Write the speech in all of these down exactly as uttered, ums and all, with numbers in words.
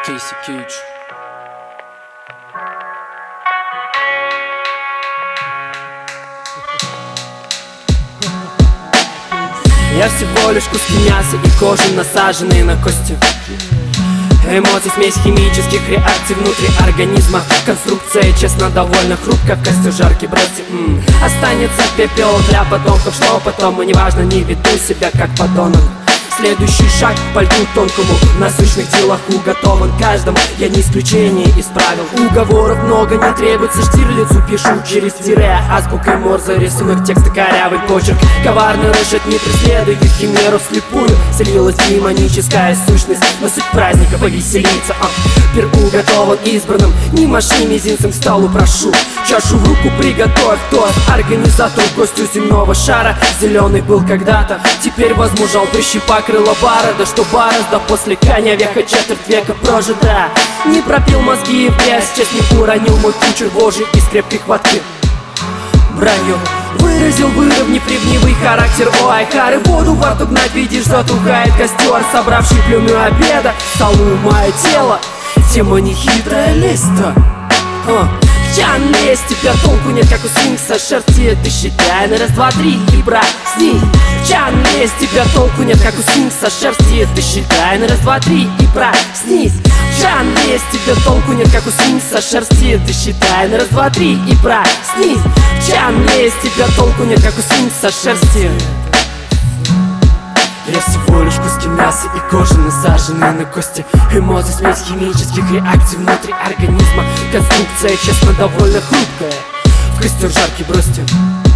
Casey Cage. Я всего лишь куски мяса и кожи, насаженные на кости. Эмоции, смесь химических реакций внутри организма. Конструкция, честно, довольно хрупкая, в костью жаркий бросьте. М-м. Останется пепел для потомков, что потом, и неважно, не веду себя как подонок. Следующий шаг по льду тонкому, в насущных делах уготован каждому. Я не исключение из правил. Уговоров много не требуется, Штирлицу пишу через тире. Азбукой Морзе рисунок, текста корявый почерк. Коварный рыжет, не преследуя химеру вслепую. Слилась демоническая сущность, но суть праздника повеселиться. а. Пир уготован избранным, не маши мизинцем к столу, прошу. Чашу в руку приготовь тост. Организатор гостю земного шара. Зеленый был когда-то, теперь возмужал, прищипа крыло бара. Да что барозда, после Каня века четверть века прожита. Не пропил мозги в грязь, честь не уронил мой кучер вожжи из крепкой хватки. Бранью выразил, выровнив ревнивый характер. Ой, хары, воду во рту гнать, видишь, затухает костер, собравший плюмю обеда. Столу мое тело, тема нехитрая листа. а. Чан лезть, тебя толку нет, как у сфинкса шерсти. Ты считай на раз, два, три и брат с ней. Чан лезть, тебя толку нет, как у сфинкса шерсти. Ты считай на раз, два, три и брат снизь. Чан лезть, тебя толку нет, как у сфинкса шерсти. Ты считай на раз, два, три и брат снизь. Чан лезть, тебя толку нет, как у сфинкса шерсти. Я всего лишь куски мяса и кожи, насаженные на кости. Эмоции, смесь химических реакций внутри организма. Конструкция, честно, довольно хрупкая, в костер жаркий бросьте.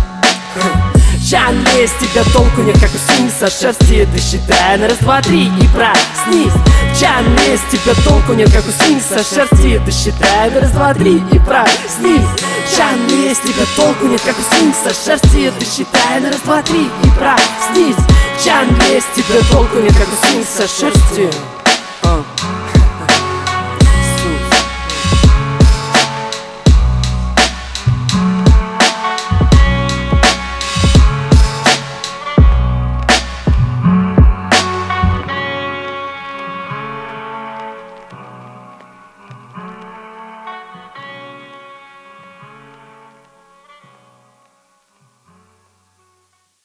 Чан лезть, тебя толку нет, как у сфинкса шерсти. Ты считай на раз, два, три и проснись. Чан лезть, тебя толку нет, как у сфинкса шерсти. Ты считай на раз, два, три и проснись. Чан лезть, тебя толку нет, как у сфинкса шерсти. Ты считай на раз, два, три и проснись. Чан лезть, тебя толку нет, как у сфинкса шерсти.